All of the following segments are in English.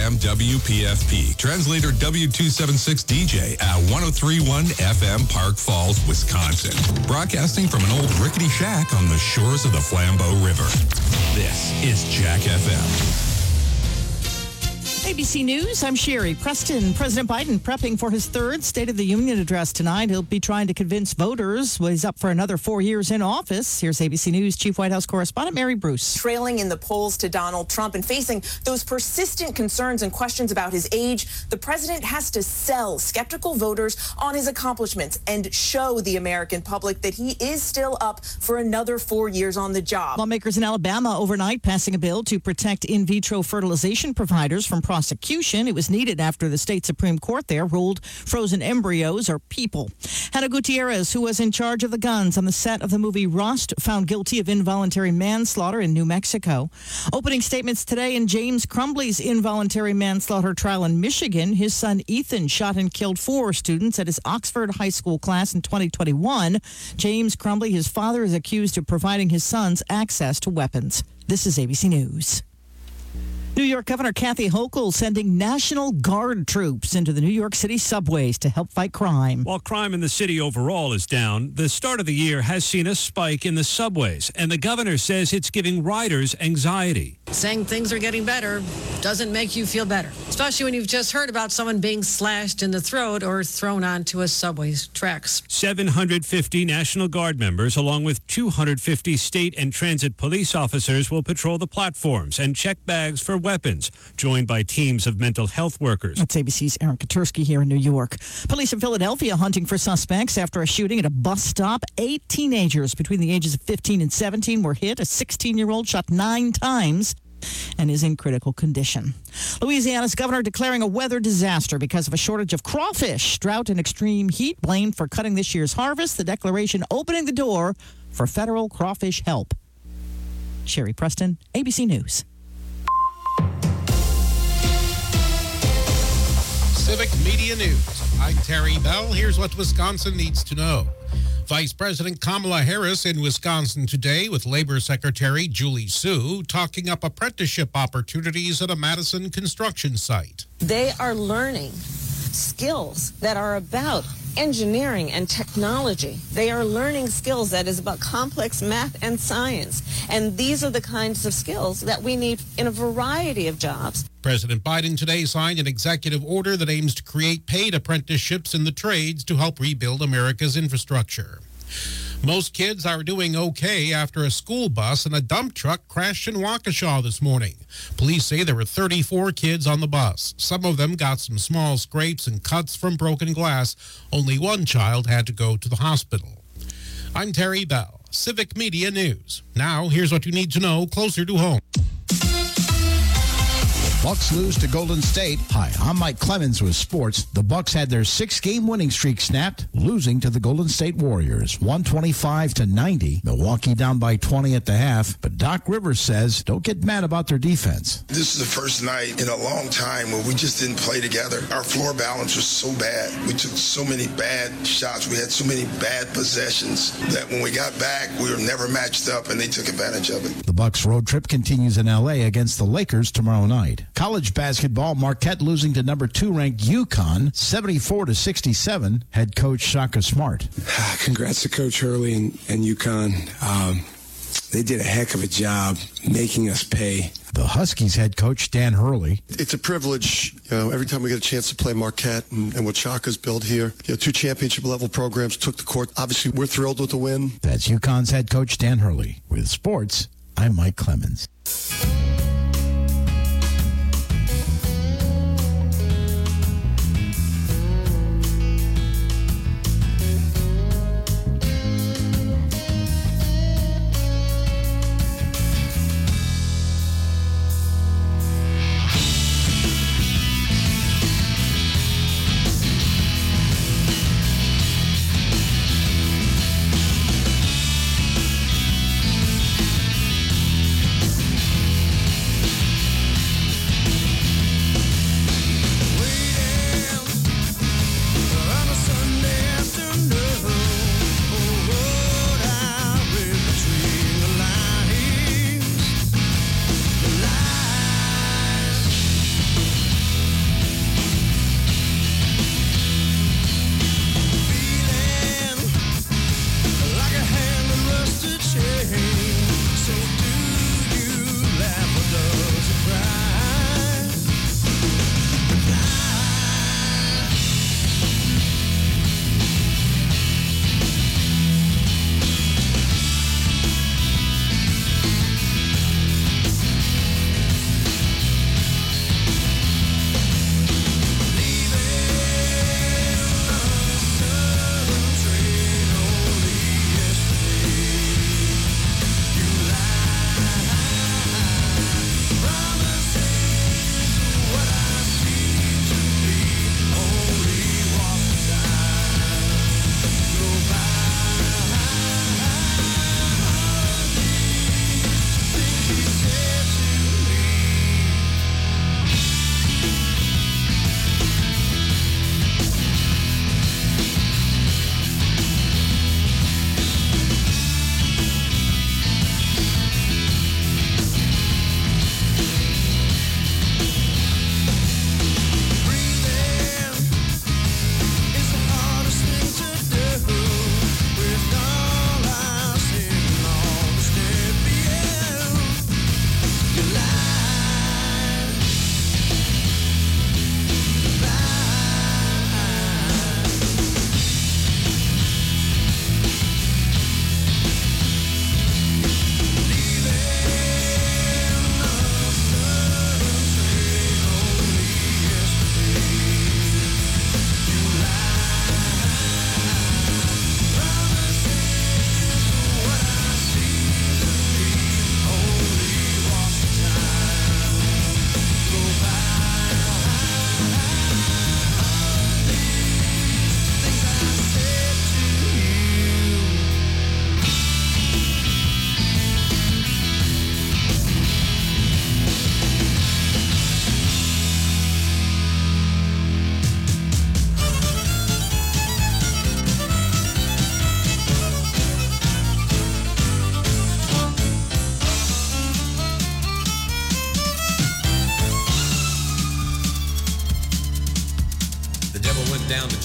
FM WPFP. Translator W276 DJ at 1031 FM Park Falls, Wisconsin. Broadcasting from an old rickety shack on the shores of the Flambeau River. This is Jack FM. ABC News, I'm Sherry Preston. President Biden prepping for his third State of the Union address tonight. He'll be trying to convince voters he's up for another 4 years in office. Here's ABC News Chief White House correspondent Mary Bruce. Trailing in the polls to Donald Trump and facing those persistent concerns and questions about his age, the president has to sell skeptical voters on his accomplishments and show the American public that he is still up for another 4 years on the job. Lawmakers in Alabama overnight passing a bill to protect in vitro fertilization providers from prosecution. It was needed after the state Supreme Court there ruled frozen embryos are people. Hannah Gutierrez, who was in charge of the guns on the set of the movie Rust, found guilty of involuntary manslaughter in New Mexico. Opening statements today in James Crumbley's involuntary manslaughter trial in Michigan. His son Ethan shot and killed 4 students at his Oxford High School class in 2021. James Crumbley, his father, is accused of providing his sons access to weapons. This is ABC News. New York Governor Kathy Hochul sending National Guard troops into the New York City subways to help fight crime. While crime in the city overall is down, the start of the year has seen a spike in the subways, and the governor says it's giving riders anxiety. Saying things are getting better doesn't make you feel better, especially when you've just heard about someone being slashed in the throat or thrown onto a subway's tracks. 750 National Guard members, along with 250 state and transit police officers, will patrol the platforms and check bags for weapons, joined by teams of mental health workers. That's ABC's Aaron Katursky here in New York. Police in Philadelphia hunting for suspects after a shooting at a bus stop. 8 teenagers between the ages of 15 and 17 were hit. A 16-year-old shot 9 times and is in critical condition. Louisiana's governor declaring a weather disaster because of a shortage of crawfish. Drought and extreme heat blamed for cutting this year's harvest. The declaration opening the door for federal crawfish help. Sherry Preston, ABC News. Civic Media News. I'm Terry Bell. Here's what Wisconsin needs to know. Vice President Kamala Harris in Wisconsin today with Labor Secretary Julie Su talking up apprenticeship opportunities at a Madison construction site. They are learning skills that are about engineering and technology. They are learning skills that is about complex math and science. And these are the kinds of skills that we need in a variety of jobs. President Biden today signed an executive order that aims to create paid apprenticeships in the trades to help rebuild America's infrastructure. Most kids are doing okay after a school bus and a dump truck crashed in Waukesha this morning. Police say there were 34 kids on the bus. Some of them got some small scrapes and cuts from broken glass. Only one child had to go to the hospital. I'm Terry Bell, Civic Media News. Now, here's what you need to know closer to home. Bucks lose to Golden State. Hi, I'm Mike Clemens with sports. The Bucks had their 6-game winning streak snapped, losing to the Golden State Warriors, 125-90. Milwaukee down by 20 at the half. But Doc Rivers says, don't get mad about their defense. This is the first night in a long time where we just didn't play together. Our floor balance was so bad. We took so many bad shots. We had so many bad possessions that when we got back, we were never matched up, and they took advantage of it. The Bucks road trip continues in L.A. against the Lakers tomorrow night. College basketball, Marquette losing to number 2 ranked UConn, 74-67. Head coach Shaka Smart. Congrats to Coach Hurley and UConn. They did a heck of a job making us pay. The Huskies head coach Dan Hurley. It's a privilege, every time we get a chance to play Marquette and what Shaka's built here. 2 championship-level programs took the court. Obviously, we're thrilled with the win. That's UConn's head coach Dan Hurley. With sports, I'm Mike Clemens.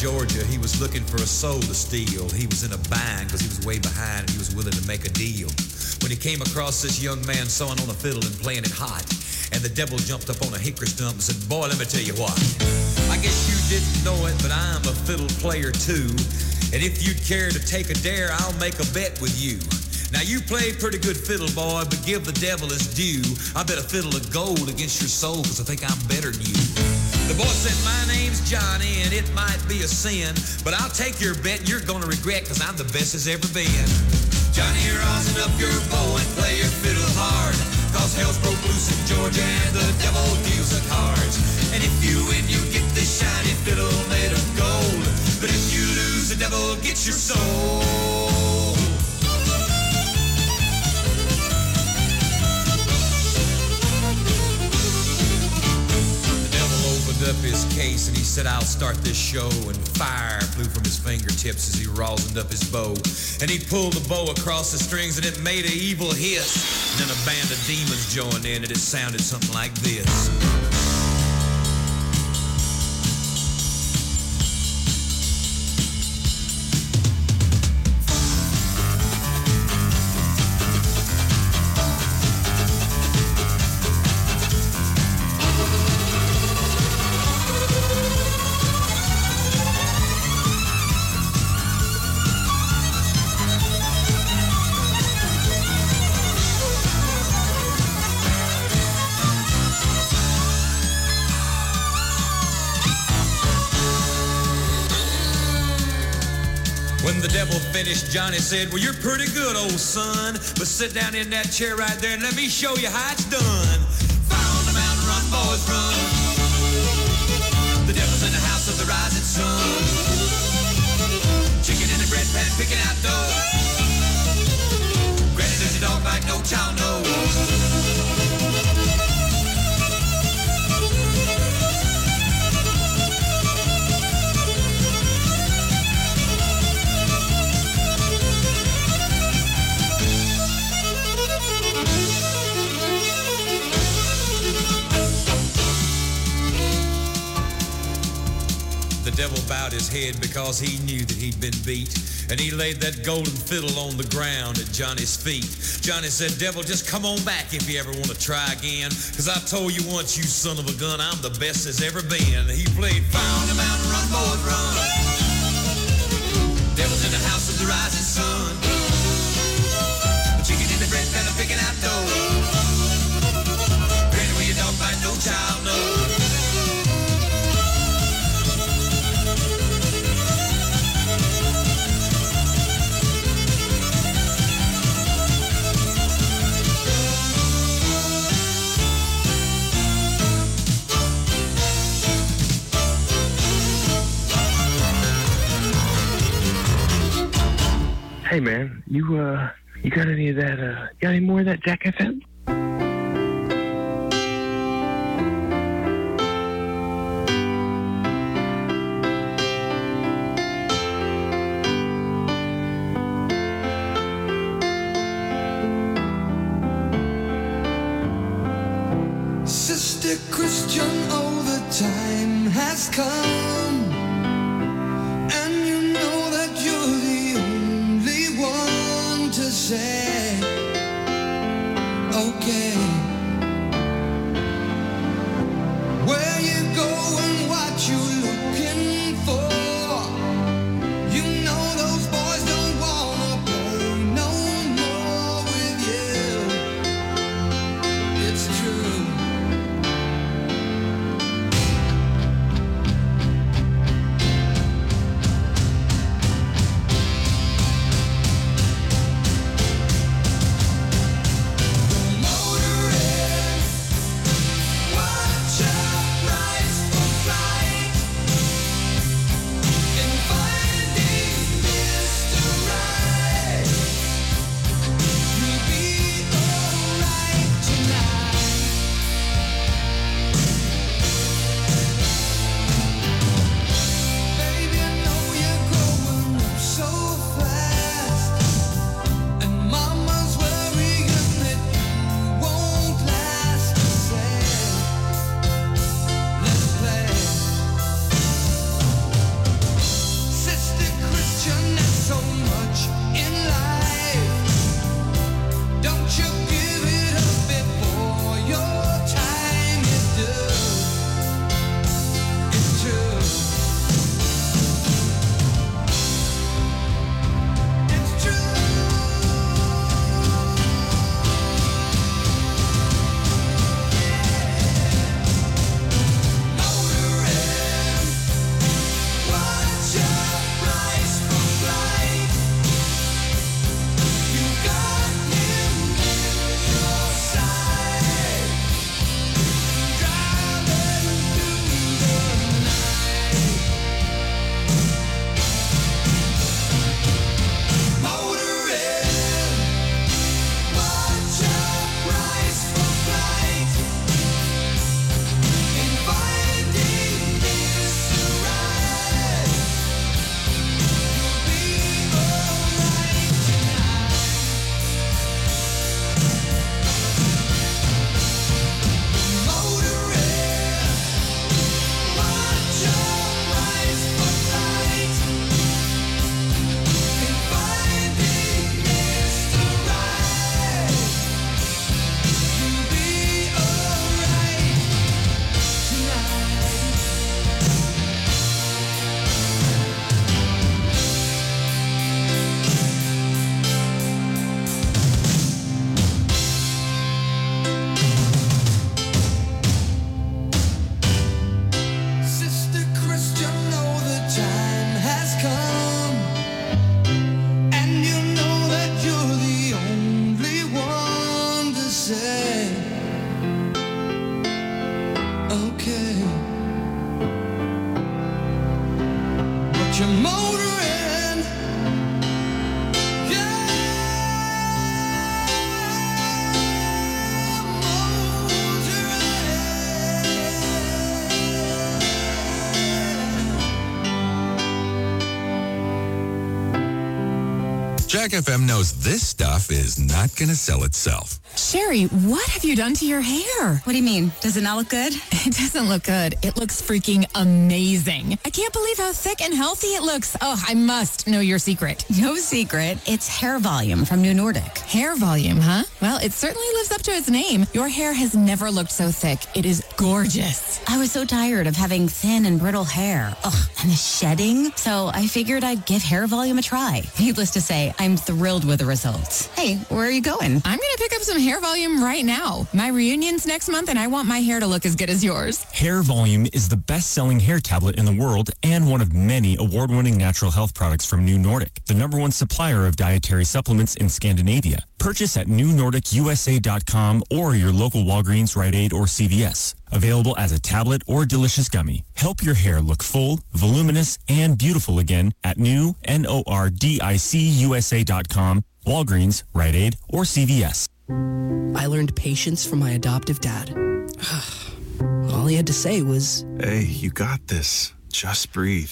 Georgia. He was looking for a soul to steal. He was in a bind because he was way behind and he was willing to make a deal. When he came across this young man sawing on a fiddle and playing it hot, and the devil jumped up on a hickory stump and said, boy, let me tell you what. I guess you didn't know it, but I'm a fiddle player too. And if you'd care to take a dare, I'll make a bet with you. Now you play pretty good fiddle, boy, but give the devil his due. I bet a fiddle of gold against your soul, because I think I'm better than you. The boy said, my name's Johnny, and it might be a sin, but I'll take your bet and you're gonna regret, because I'm the best as ever been. Johnny, rosin up your bow and play your fiddle hard, cause hell's broke loose in Georgia and the devil deals the cards. And if you win, you get this shiny fiddle made of gold, but if you lose, the devil gets your soul. Up his case and he said, I'll start this show, and fire flew from his fingertips as he rosined up his bow, and he pulled the bow across the strings and it made an evil hiss, and then a band of demons joined in and it sounded something like this. Finished, Johnny said, well, you're pretty good, old son, but sit down in that chair right there and let me show you how it's done. Fire on the mountain, run, boys, run. The devil's in the house of the rising sun. Chicken in the bread pan, picking out dough. Granny does your dog like no child knows. The devil bowed his head because he knew that he'd been beat, and he laid that golden fiddle on the ground at Johnny's feet. Johnny said, devil, just come on back if you ever want to try again, because I told you once, you son of a gun, I'm the best there's ever been. He played Fire on the Mountain, Run, Boys, Run. Devil's in the house of the rising sun. The chicken in the bread pan, picking out dough. Granny with your dog bite, no child knows. Hey man, you got any of that? Got any more of that Jack FM? Sister Christian, oh, the time has come, and you know that you're the only one to say, okay, where you going, what you looking for, you know those boys don't wanna play no more with you, it's true. Motorhead Jack FM knows this stuff is not going to sell itself. Sherry, what have you done to your hair? What do you mean? Does it not look good? It doesn't look good. It looks freaking amazing. I can't believe how thick and healthy it looks. Oh, I must know your secret. No secret. It's Hair Volume from New Nordic. Hair volume, huh? Well, it certainly lives up to its name. Your hair has never looked so thick. It is gorgeous. I was so tired of having thin and brittle hair. Ugh, and the shedding. So I figured I'd give Hair Volume a try. Needless to say, I'm thrilled with the results. Hey, where are you going? I'm going to pick up some Hair Volume right now. My reunion's next month, and I want my hair to look as good as yours. Hair Volume is the best-selling hair tablet in the world and one of many award-winning natural health products from New Nordic, the #1 supplier of dietary supplements in Scandinavia. Purchase at newnordicusa.com or your local Walgreens, Rite Aid, or CVS. Available as a tablet or delicious gummy. Help your hair look full, voluminous, and beautiful again at newnordicusa.com, Walgreens, Rite Aid, or CVS. I learned patience from my adoptive dad. All he had to say was, "Hey, you got this. Just breathe."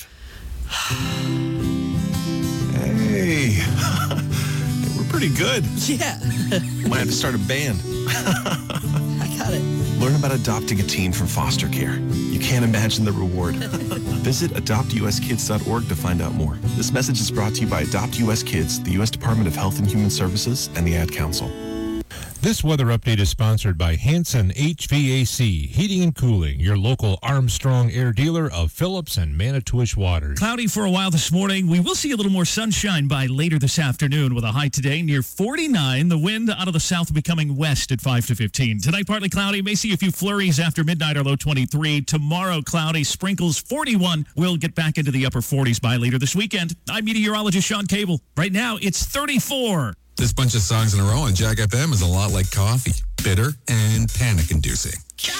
Hey, we're pretty good. Yeah. Might have to start a band. I got it. Learn about adopting a teen from foster care. You can't imagine the reward. Visit adoptuskids.org to find out more. This message is brought to you by Adopt US Kids, the U.S. Department of Health and Human Services, and the Ad Council. This weather update is sponsored by Hanson HVAC, Heating and Cooling, your local Armstrong Air dealer of Phillips and Manitowish Waters. Cloudy for a while this morning. We will see a little more sunshine by later this afternoon with a high today near 49. The wind out of the south becoming west at 5 to 15. Tonight, partly cloudy. May see a few flurries after midnight, our low 23. Tomorrow, cloudy, sprinkles 41. We'll get back into the upper 40s by later this weekend. I'm meteorologist Sean Cable. Right now, it's 34. This bunch of songs in a row on Jack FM is a lot like coffee. Bitter and panic-inducing.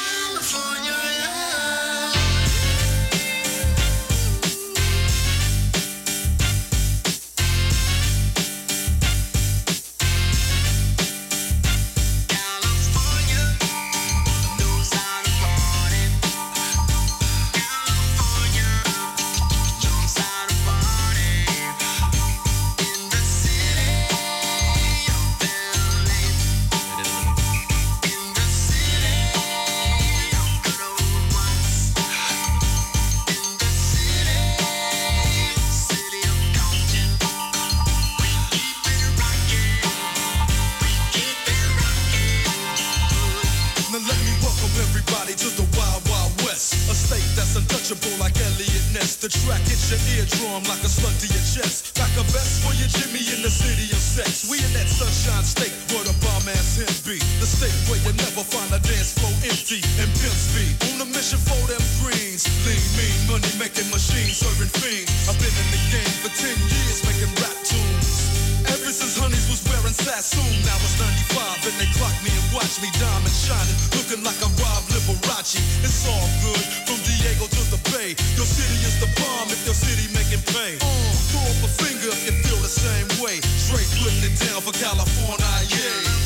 Like Elliot Ness, the track hits your eardrum like a slug to your chest. Like a vest for your Jimmy in the city of sex. We in that sunshine state where the bomb ass him be. The state where you never find a dance floor empty and pimp speed. On a mission for them greens. Lean, mean, money making machines, serving fiends. I've been in the game for 10 years making rap tunes. Ever since Honeys was wearing Sassoon, now it's 95 and they clock me and watch me diamond shining, looking like a Rob Liberace. It's all good from Diego to the Bay. Your city is the bomb if your city making pay. Throw up a finger if you feel the same way. Straight putting it down for California, yeah.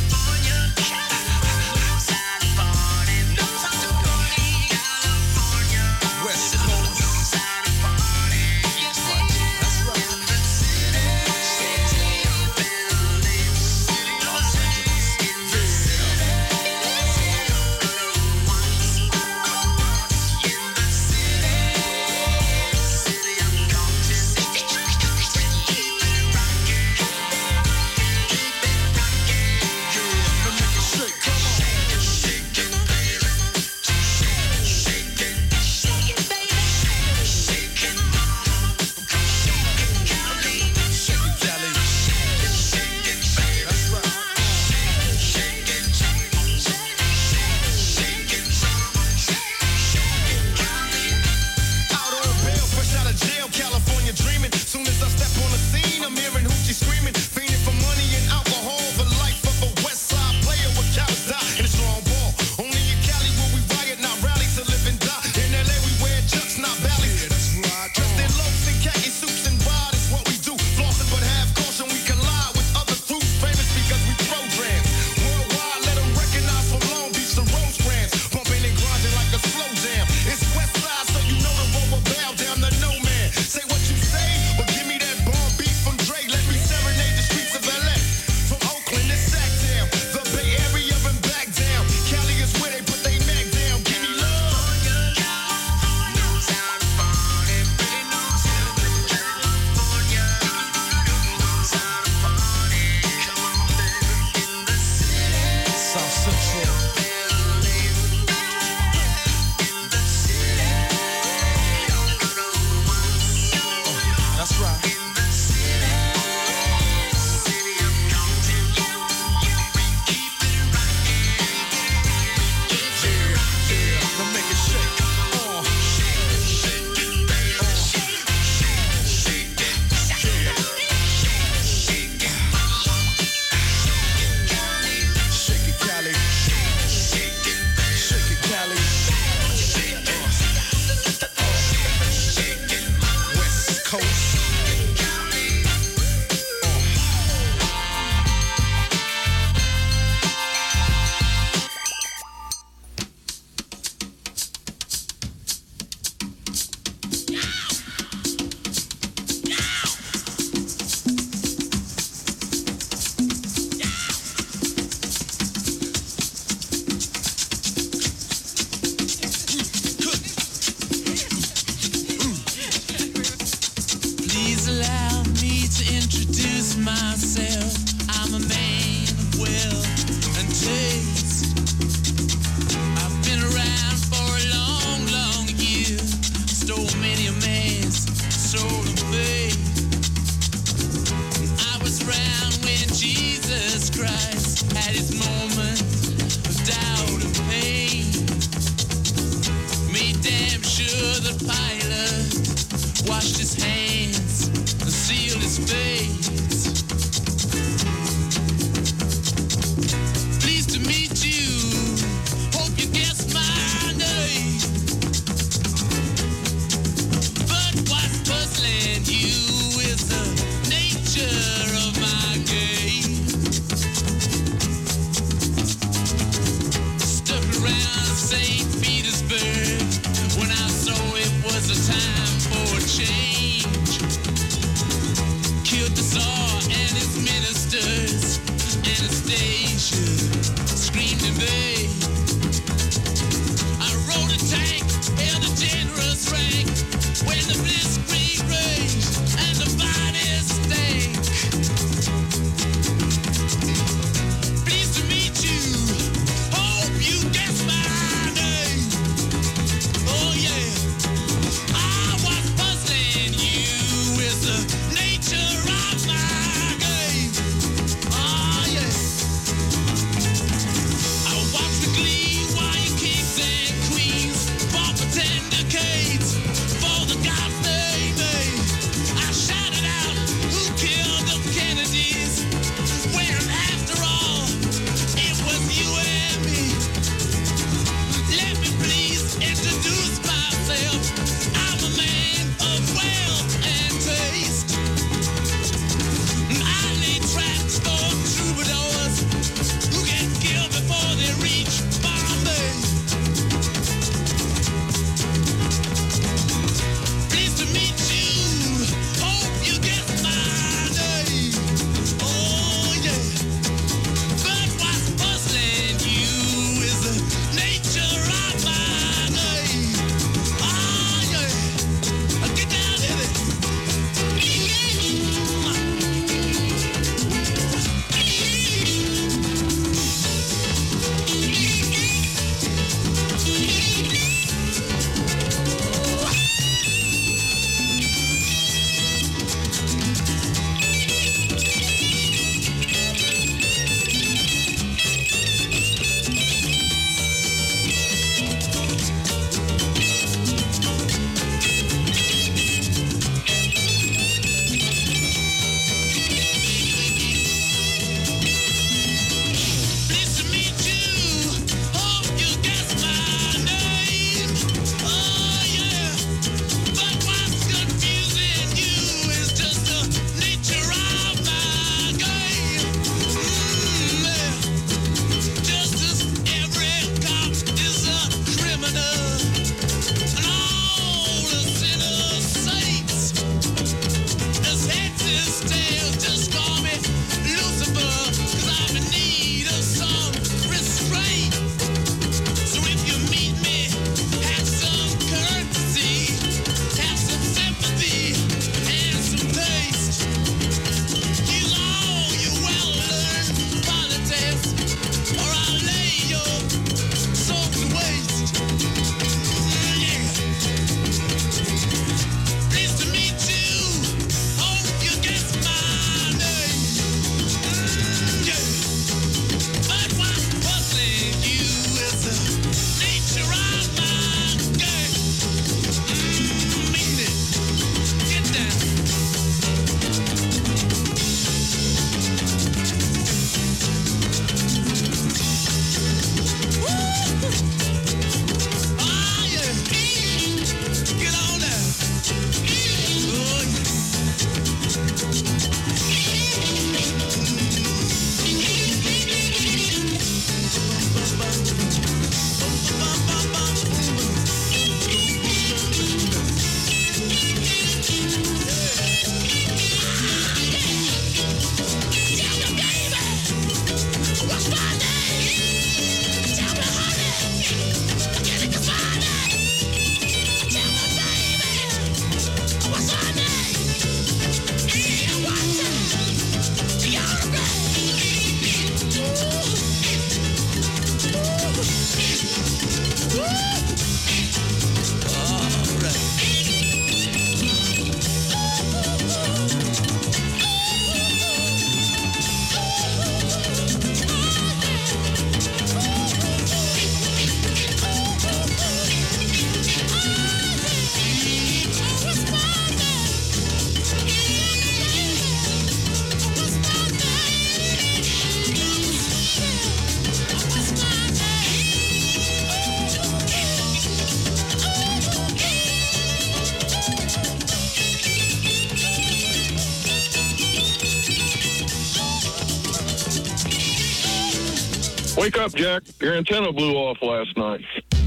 Wake up, Jack. Your antenna blew off last night.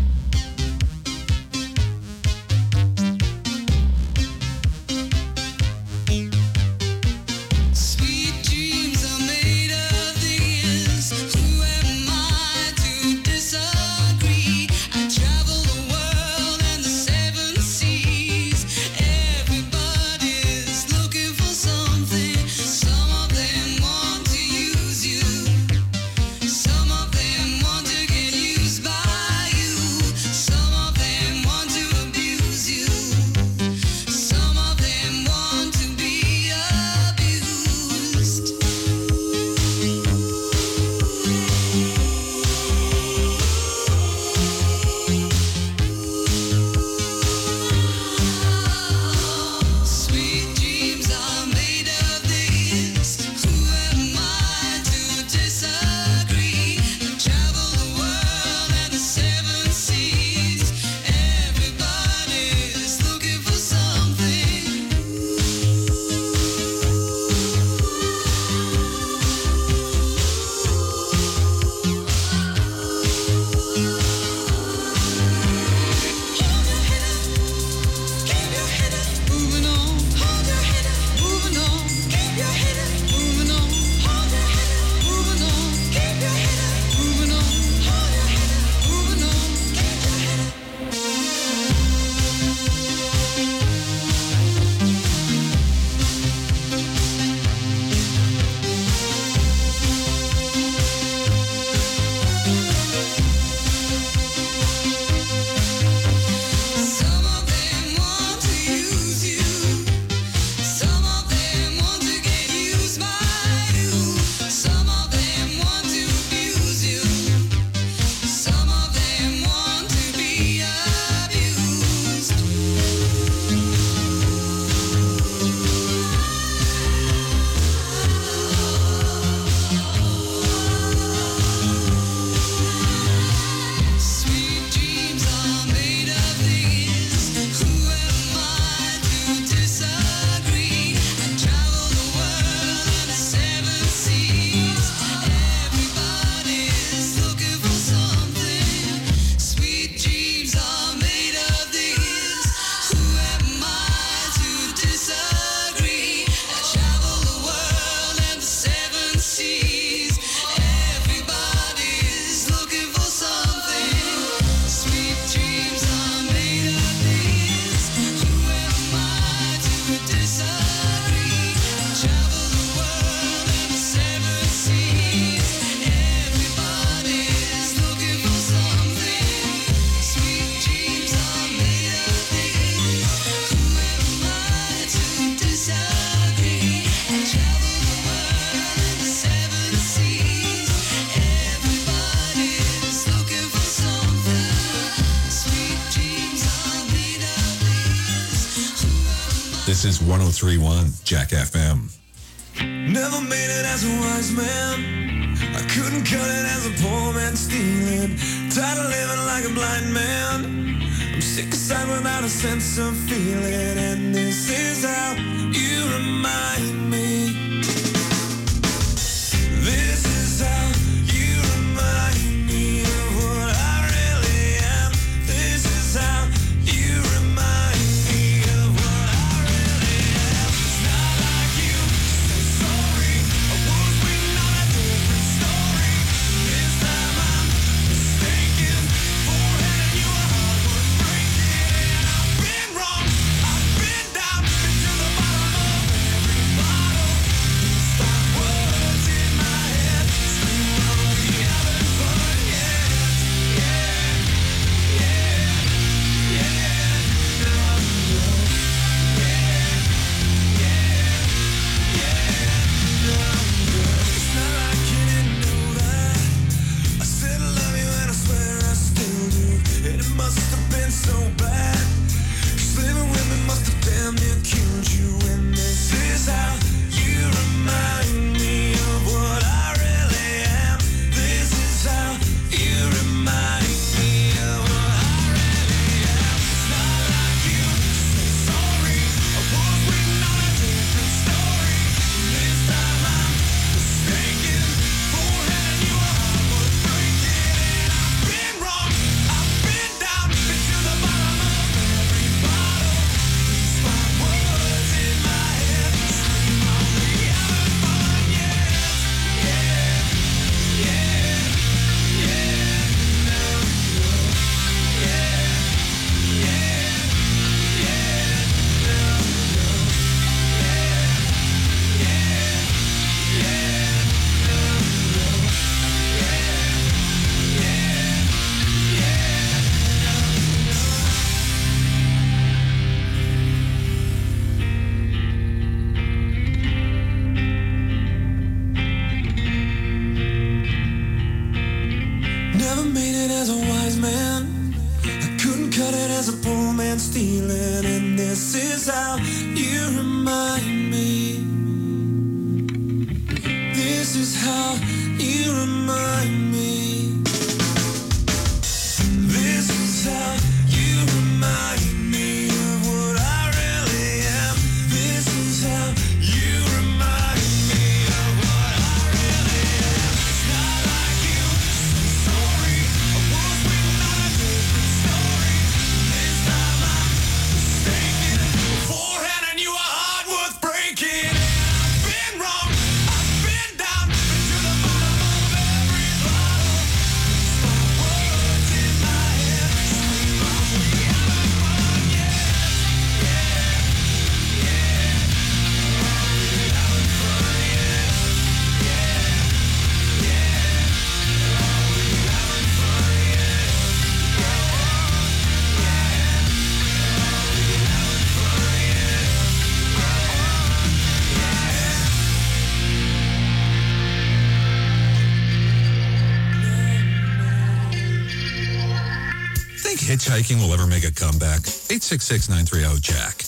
This is 103.1 Jack FM. Never made it as a wise man. I couldn't cut it as a poor man stealing. Tired of living like a blind man. I'm sick aside without a sense of feeling. And this is how you remind me. This is how you remind me of what I really am. This is how you remind me of what I really am. It's not like you say sorry. I was waiting on a different story. This time I'm mistaken for handing you a heart worth breaking. And I've been wrong. I've been down, been to the bottom of every bottle. as a wise man. I couldn't cut it as a poor man stealing. And this is how you remind me. This is how you remind me. This is how you remind me of what I really am. This is how you remind me of what I really am. It's not like you, I'm sorry. I was waiting on a different story. This time I'm mistaken. Beforehand I knew a heart worth breaking. I've been wrong, I've been down, been to the bottom of every bottle. Stop words in my head, scream out, we haven't fun yet. Think hitchhiking will ever make a comeback? 866-930-JACK.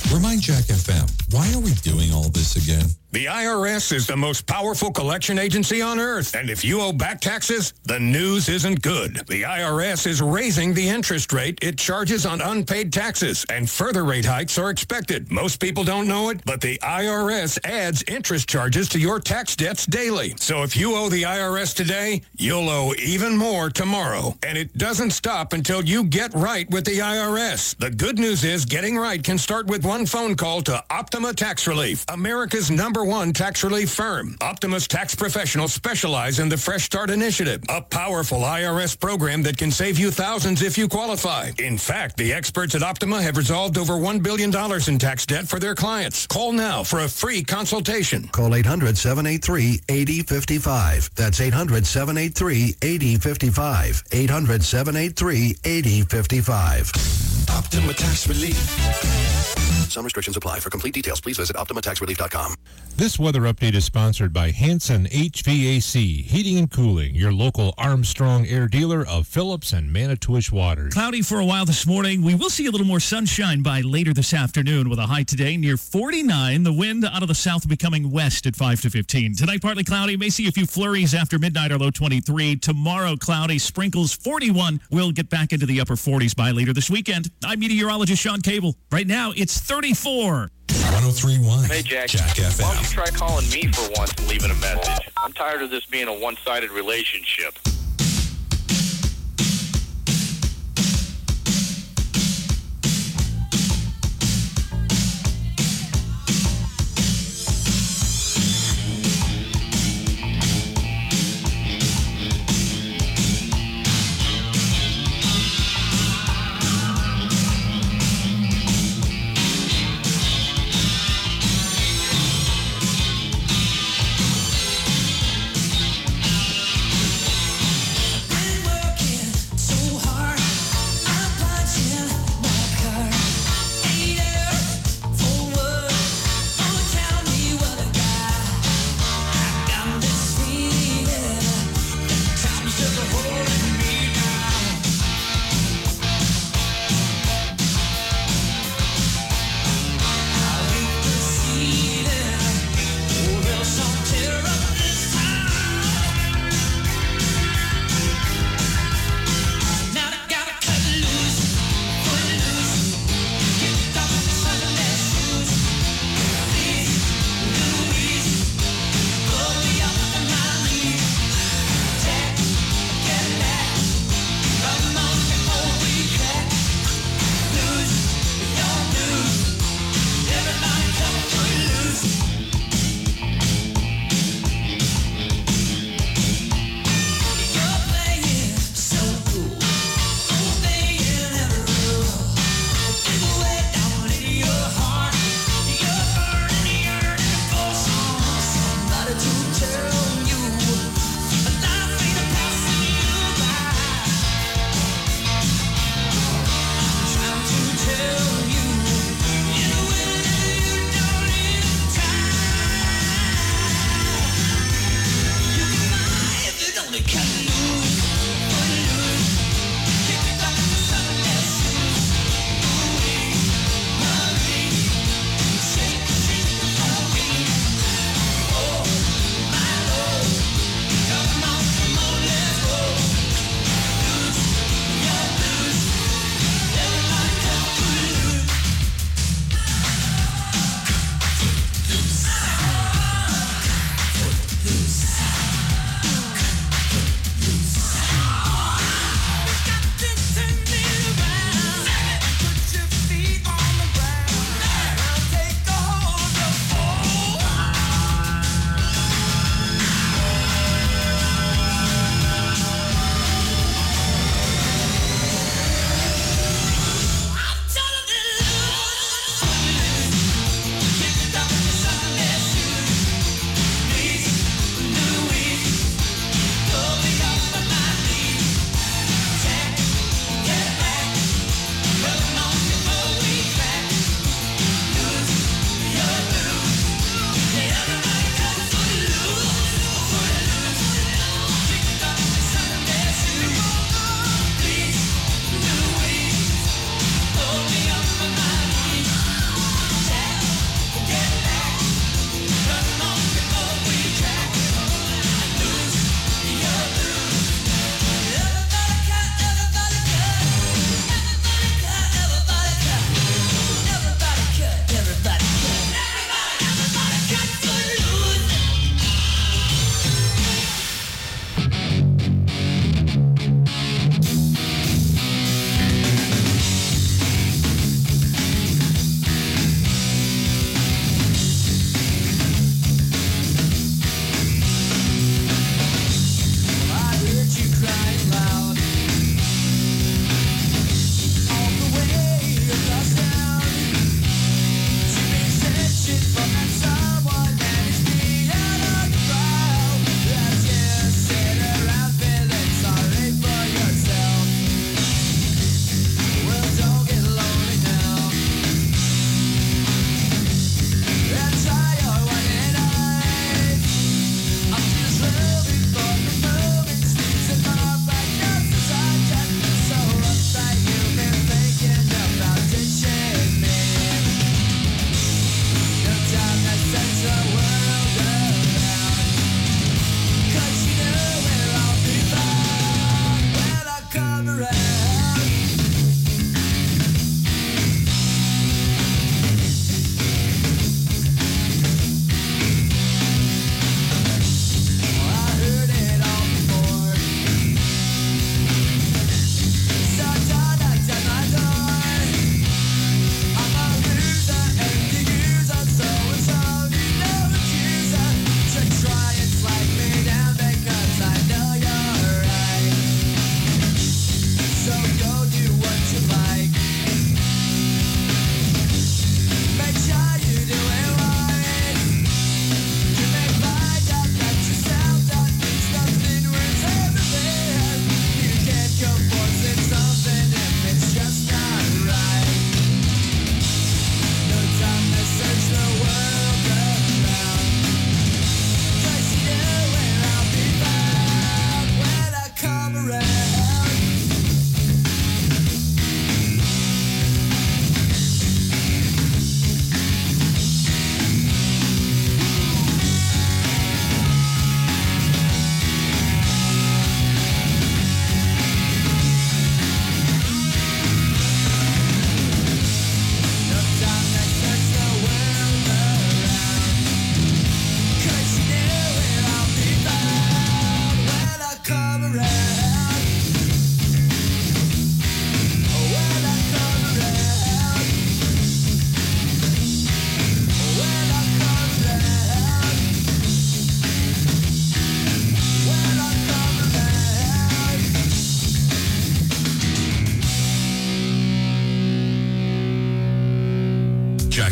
Remind Jack FM, why are we doing all this again? The IRS is the most powerful collection agency on earth, and if you owe back taxes, the news isn't good. The IRS is raising the interest rate it charges on unpaid taxes, and further rate hikes are expected. Most people don't know it, but the IRS adds interest charges to your tax debts daily. So if you owe the IRS today, you'll owe even more tomorrow. And it doesn't stop until you get right with the IRS. The good news is getting right can start with one phone call to Optima Tax Relief, America's #1 tax relief firm. Optima's tax professionals specialize in the Fresh Start Initiative, a powerful IRS program that can save you thousands if you qualify. In fact, the experts at Optima have resolved over $1 billion in tax debt for their clients. Call now for a free consultation. Call 800-783-8055. That's 800-783-8055. 800-783-8055. Optima Tax Relief. Some restrictions apply. For complete details, please visit OptimaTaxRelief.com. This weather update is sponsored by Hanson HVAC, Heating and Cooling, your local Armstrong Air dealer of Phillips and Manitowish Waters. Cloudy for a while this morning. We will see a little more sunshine by later this afternoon with a high today near 49. The wind out of the south becoming west at 5 to 15. Tonight, partly cloudy. May see a few flurries after midnight, our low 23. Tomorrow, cloudy, sprinkles 41. We'll get back into the upper 40s by later this weekend. I'm meteorologist Sean Cable. Right now, it's 34. 103.1. Hey, Jack FM. Why don't you try calling me for once and leaving a message? I'm tired of this being a one-sided relationship.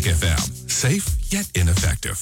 FM. Safe yet ineffective.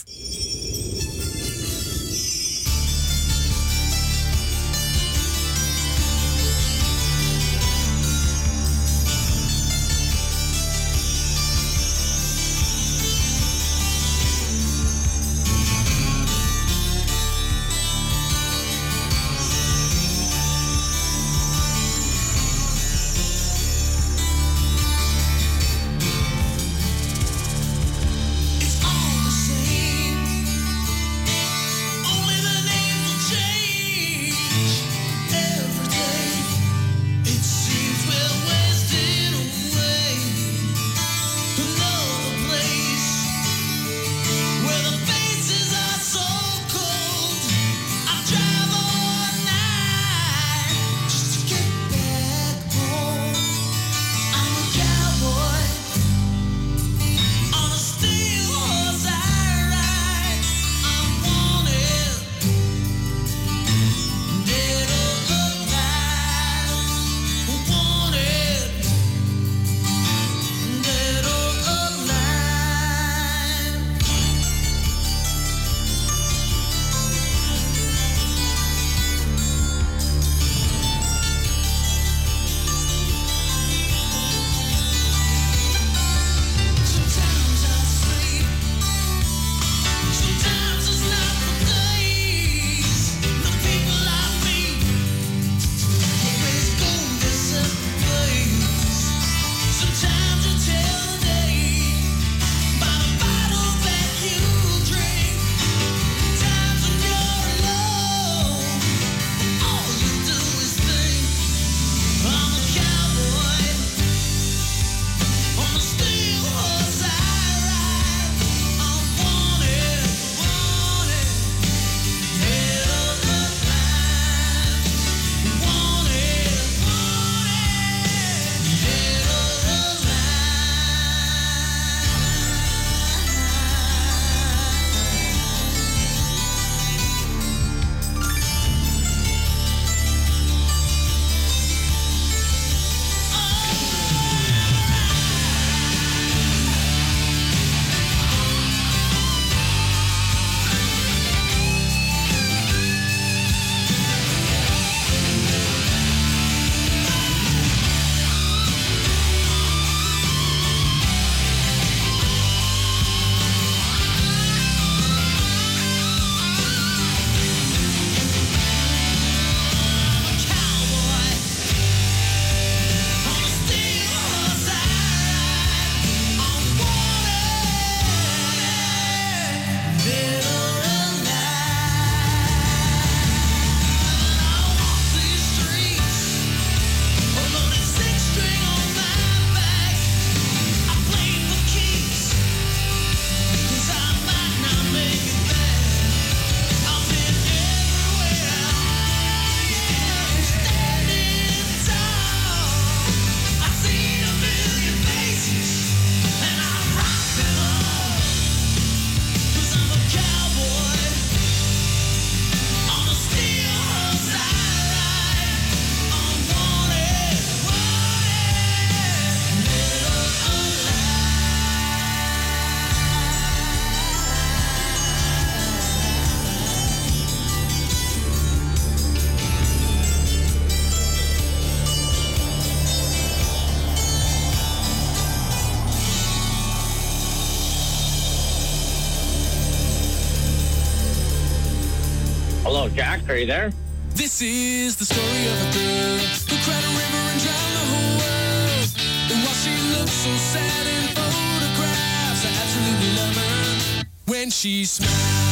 Hello, Jack. Are you there? This is the story of a girl who cried a river and drowned the whole world. And while she looks so sad in photographs, I absolutely love her when she smiles.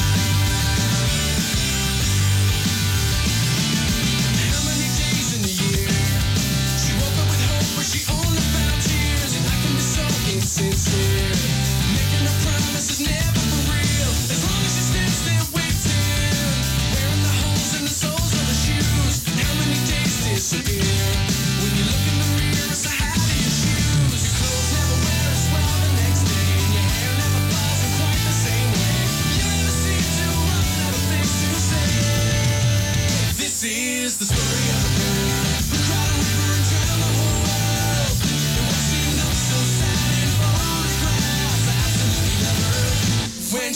How many days in the year she woke up with hope, but she only found tears? And I can be so insincere, making a promise is never for real. As long as she stands there waiting, wearing the holes in the soles of her shoes. How many days disappear when you look in the mirror? So how do you choose? Your clothes never wear as well the next day, and your hair never falls in quite the same way. You never seem to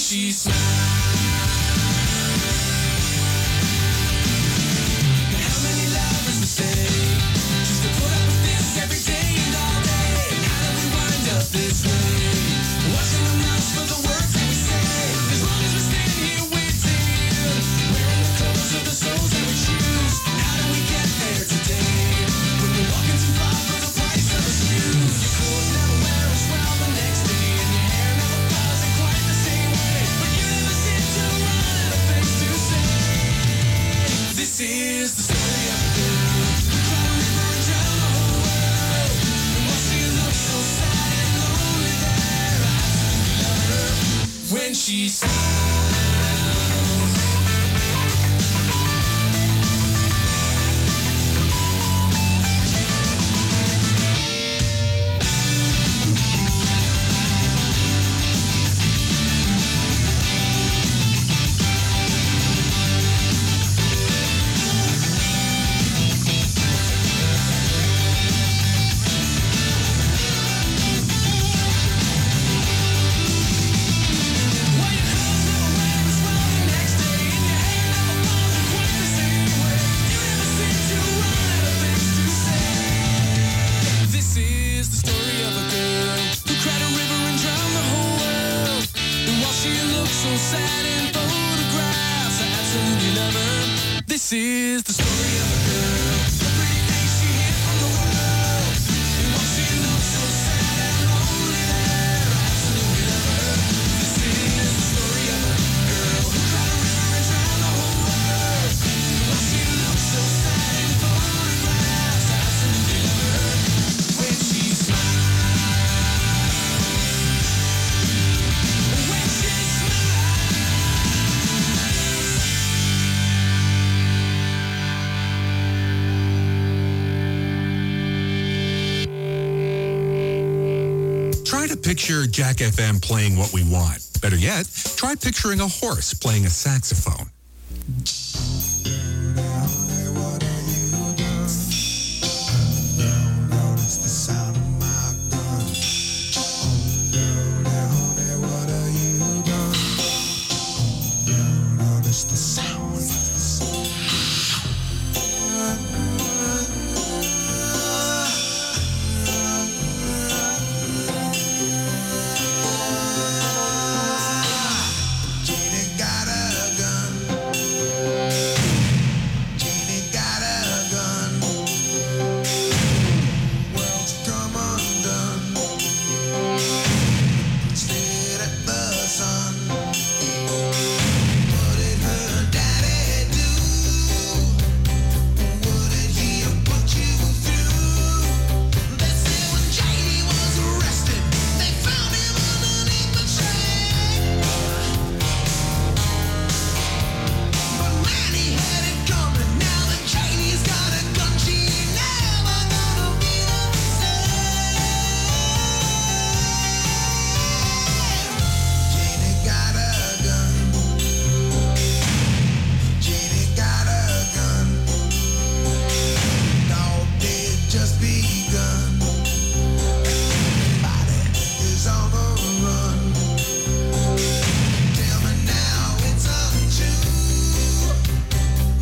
she smiles. How many lovers would stay just to put up with this every day and all day? How do we wind up this way? Watching our mouths for the words that we say. As long as we stand here waiting, wearing the clothes of the souls that we choose. How do we get there today? When we're walking too far for the price of a shoes. Your clothes never wear as well the next day, and your hair never falls in quite the same way. But you never seem to run out of things to say. This is the story of a girl who cried a river and drowned the whole world. And while she looked so sad and lonely there, I absolutely love her when she smiles. This is the story of a girl who cried a river and drowned the whole world. And while she looks so sad in photographs, I absolutely love her. This is the story of a girl, the pretty face she hid from the world. And while she looks so sad and lonely there, I absolutely love her. This is the story of a girl who cried a river and drowned the whole world. And while she looks so sad in photographs, I absolutely love her when she smiles. When she Try to picture Jack FM playing what we want. Better yet, try picturing a horse playing a saxophone.